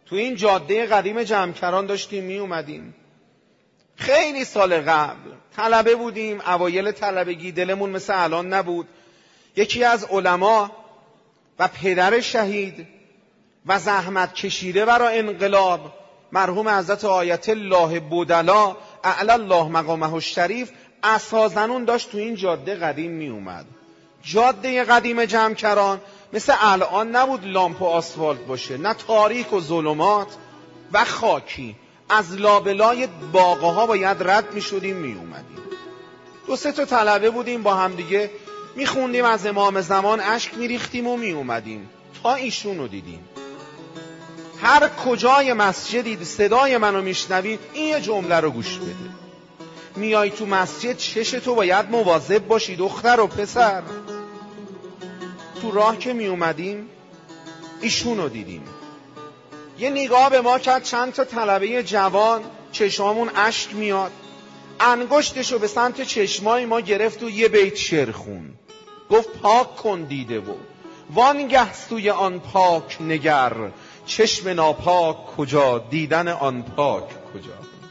تو این جاده قدیم جمکران داشتیم می اومدیم. خیلی سال قبل طلبه بودیم، اوایل طلبگی، دلمون مثل الان نبود. یکی از علما و پدر شهید و زحمت کشیده برای انقلاب، مرحوم حضرت آیت الله بودلا اعلی الله مقامه الشریف، اساساً داشت تو این جاده قدیم می اومد. جاده قدیم جمکران مثل الان نبود لامپ و آسفالت باشه، نه تاریک و ظلمات و خاکی. از لابلای باغه ها باید رد می شدیم می اومدیم. 2-3 تا طلبه بودیم با هم دیگه می خوندیم از امام زمان، اشک می ریختیم و می اومدیم تا ایشون رو دیدیم. هر کجای مسجدی صدای منو میشنوی این یه جمله رو گوش بده: میای تو مسجد چشتو باید مواظب باشی دختر و پسر. تو راه که می اومدیم ایشون رو دیدیم. یه نگاه به ما کرد، چند تا طلبه جوان، چشمامون اشک میاد. انگشتشو به سمت چشمای ما گرفت و یه بیت شعر خون. گفت پاک کن دیده و وانگه سوی آن پاک نگر، چشم ناپاک کجا دیدن آن پاک کجا.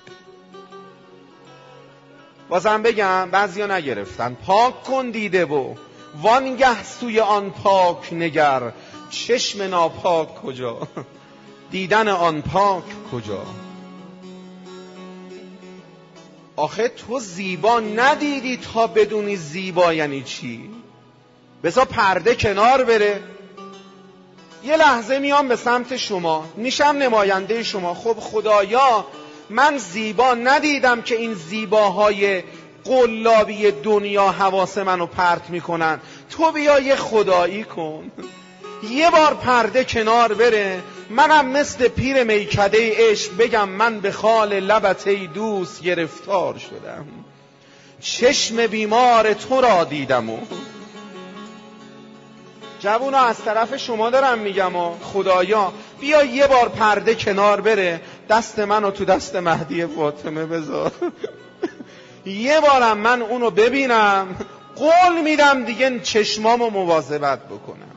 بازم بگم بعضیا نگرفتن. پاک کن دیده و وانگه سوی آن پاک نگر، چشم ناپاک کجا دیدن آن پاک کجا. آخه تو زیبا ندیدی تا بدونی زیبا یعنی چی؟ بذار پرده کنار بره. یه لحظه میام به سمت شما، میشم نماینده شما. خب خدایا من زیبا ندیدم که این زیباهای قلابی دنیا حواس منو پرت میکنن. تو بیا یه خدایی کن، یه بار پرده کنار بره، منم مثل پیر میکده عشق بگم من به خال لبت ای دوست گرفتار شدم، چشم بیمار تو را دیدم. و جوونا از طرف شما دارم میگم و خدایا بیا یه بار پرده کنار بره، دست منو تو دست مهدی فاطمه بذار یه بارم من اونو ببینم، قول میدم دیگه چشمامو مواظبت بکنم.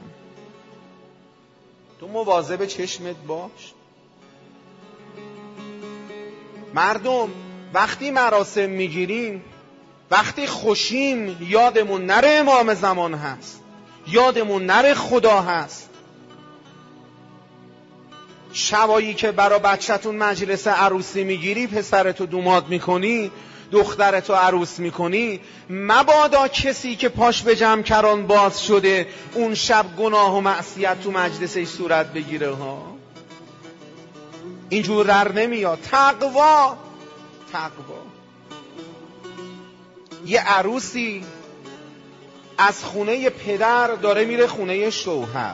تو مواظب چشمت باش. مردم وقتی مراسم میگیریم، وقتی خوشیم، یادمون نره امام زمان هست، یادمون نره خدا هست. شبایی که برا بچه‌تون مجلس عروسی میگیری، پسرتو دوماد میکنی، دخترتو عروس میکنی، مبادا کسی که پاش به جمکران باز شده اون شب گناه و معصیت تو مجلسش صورت بگیره ها. اینجور رر نمیاد. تقوا. یه عروسی از خونه پدر داره میره خونه شوهر،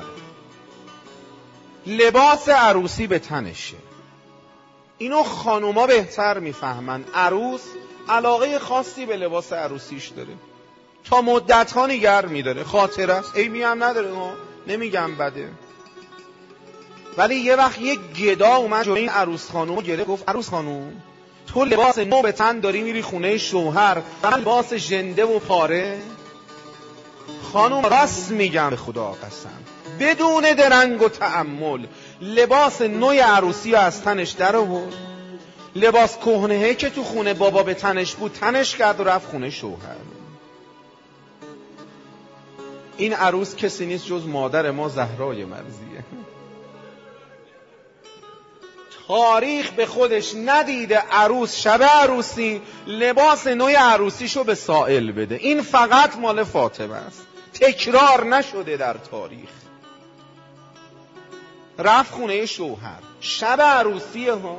لباس عروسی به تنشه. اینو خانوما بهتر میفهمن. عروس علاقه خاصی به لباس عروسیش داره، تا مدت‌ها نگر میداره، خاطر است، عیبی هم نداره، نمیگم بده. ولی یه وقت یک گدا اومد جلوی این عروس خانوم گرفت، گفت عروس خانوم تو لباس نو به تن داری میری خونه شوهر، من لباس ژنده و پاره؟ خانوم راست میگم به خدا قسم، بدون درنگ و تأمل لباس نوی عروسی رو از تنش در آورد، لباس کهنه‌ای که تو خونه بابا به تنش بود تنش کرد و رفت خونه شوهر. این عروس کسی نیست جز مادر ما زهرای مرضیه. تاریخ به خودش ندیده عروس شب عروسی لباس نوی عروسیشو به سائل بده. این فقط مال فاطمه است، تکرار نشده در تاریخ. رفت خونه شوهر شب عروسیه ها،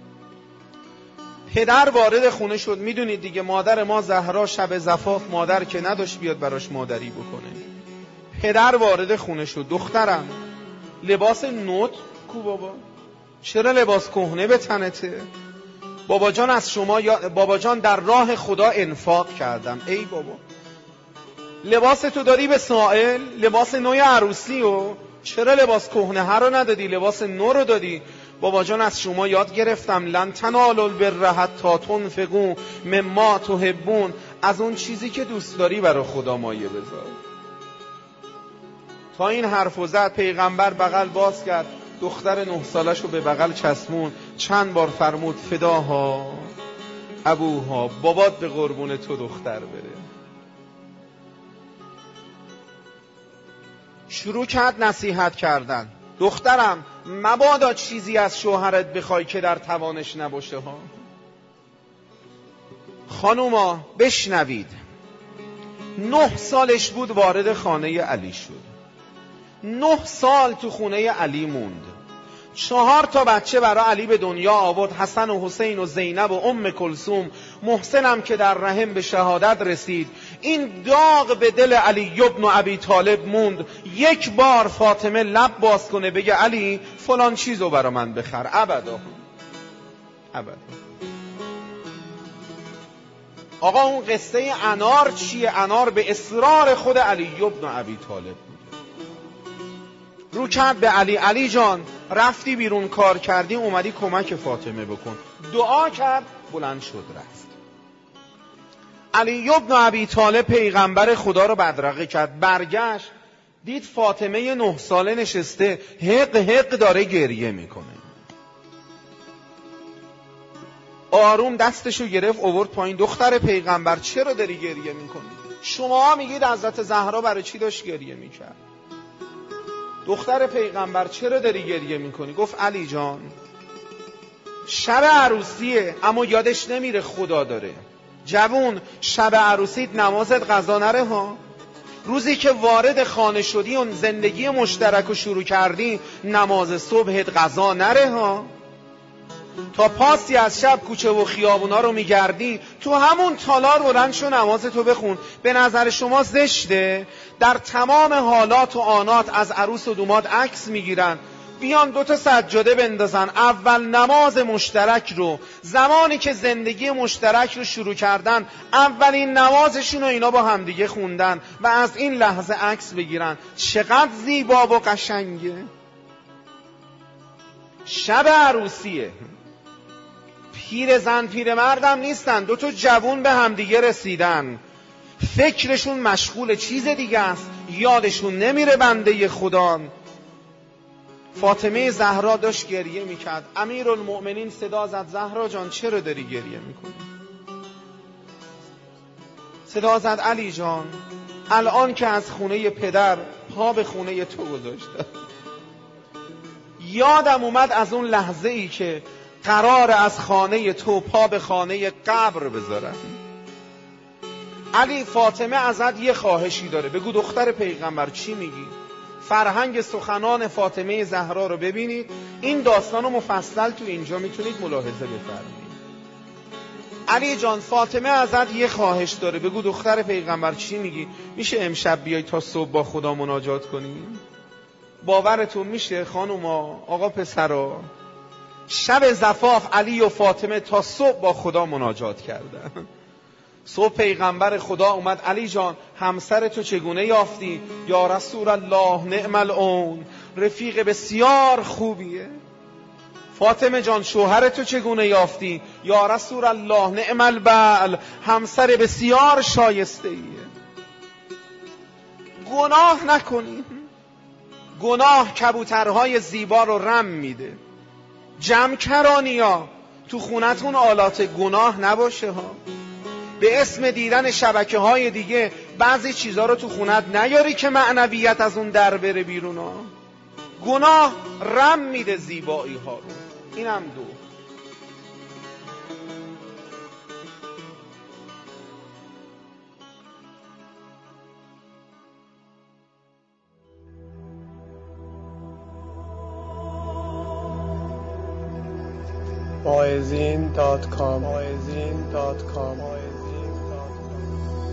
پدر وارد خونه شد. میدونید دیگه مادر ما زهرا شب زفاف مادر که نداشت بیاد براش مادری بکنه. پدر وارد خونه شد. دخترم لباس نوت کو بابا؟ چرا لباس کهنه به تنته؟ بابا جان از شما بابا جان در راه خدا انفاق کردم. ای بابا لباس تو داری به سائل، لباس نوی عروسی و چرا لباس کهنه ها رو ندادی، لباس نو رو دادی؟ بابا جان از شما یاد گرفتم لن تنالوا البر حتی تنفقوا مما تحبون، از اون چیزی که دوست داری برای خدا مایه بذار. تا این حرفو زد پیغمبر بغل باز کرد، دختر 9 سالش رو به بغل چسبون، چند بار فرمود فداها ابوها، بابات به قربون تو دختر بره. شروع کرد نصیحت کردن. دخترم مبادا چیزی از شوهرت بخوای که در توانش نباشه ها. خانوما بشنوید. 9 سالش بود وارد خانه علی شد. 9 سال تو خونه علی موند. 4 تا بچه برای علی به دنیا آورد، حسن و حسین و زینب و ام کلثوم. محسنم که در رحم به شهادت رسید. این داغ به دل علی ابن ابی طالب موند. یک بار فاطمه لب باز کنه بگه علی فلان چیزو برا من بخر، ابدا. آقا اون قصه انار چیه؟ انار به اصرار خود علی ابن ابی طالب بود. رو کرد به علی، علی جان رفتی بیرون کار کردی، اومدی کمک فاطمه بکن. دعا کرد، بلند شد رفت. علی ابن ابی طالب پیغمبر خدا رو بدرقه کرد. برگشت دید فاطمه 9 ساله نشسته، حق داره گریه میکنه. آروم دستشو گرفت آورد پایین. دختر پیغمبر چرا داری گریه میکنی؟ شما میگید حضرت زهرا برای چی داشت گریه میکرد؟ دختر پیغمبر چرا داری گریه میکنی؟ گفت علی جان شب عروسیه اما یادش نمیره خدا داره. جوون شب عروسیت نمازت قضا نره ها. روزی که وارد خانه شدی اون زندگی مشترک رو شروع کردی، نماز صبحت قضا نره ها. تا پاسی از شب کوچه و خیابونا رو میگردی، تو همون تالار بلند شو نمازتو بخون. به نظر شما زشته؟ در تمام حالات و آنات از عروس و دوماد عکس میگیرن، بیان 2 تا سجاده بندازن، اول نماز مشترک رو، زمانی که زندگی مشترک رو شروع کردن اولین نمازشون رو اینا با همدیگه خوندن و از این لحظه عکس بگیرن. چقدر زیبا و قشنگه. شب عروسیه، پیر زن پیر مردم نیستن، 2 تا جوون به همدیگه رسیدن، فکرشون مشغول چیز دیگه است، یادشون نمیره بنده خدا. فاطمه زهرا داشت گریه میکرد. امیرالمؤمنین صدا زد زهرا جان چرا داری گریه میکنی؟ صدا زد علی جان الان که از خونه پدر پا به خونه تو گذاشتم، یادم اومد از اون لحظه ای که قرار از خانه تو پا به خانه قبر بذارم. علی فاطمه ازت یه خواهشی داره، بگو دختر پیغمبر چی میگی؟ فرهنگ سخنان فاطمه زهرا رو ببینید. این داستان رو مفصل تو اینجا میتونید ملاحظه بفرمایید. علی جان فاطمه ازت یه خواهش داره، بگو دختر پیغمبر چی میگی؟ میشه امشب بیای تا صبح با خدا مناجات کنیم؟ باورتون میشه خانوما آقا پسرا، شب زفاف علی و فاطمه تا صبح با خدا مناجات کردن. صبح پیغمبر خدا اومد، علی جان همسر تو چگونه یافتی؟ یا رسول الله نعم العون، رفیق بسیار خوبیه. فاطمه جان شوهر تو چگونه یافتی؟ یا رسول الله نعم البعل، همسر بسیار شایسته ایه. گناه نکنی. گناه کبوترهای زیبا رو رم میده. جمع کرانیا تو خونتون آلات گناه نباشه ها. به اسم دیدن شبکه های دیگه بعضی چیزا رو تو خونت نیاری که معنویت از اون در بره بیرون ها. گناه رم میده زیبایی ها رو. اینم 2. Moazin.com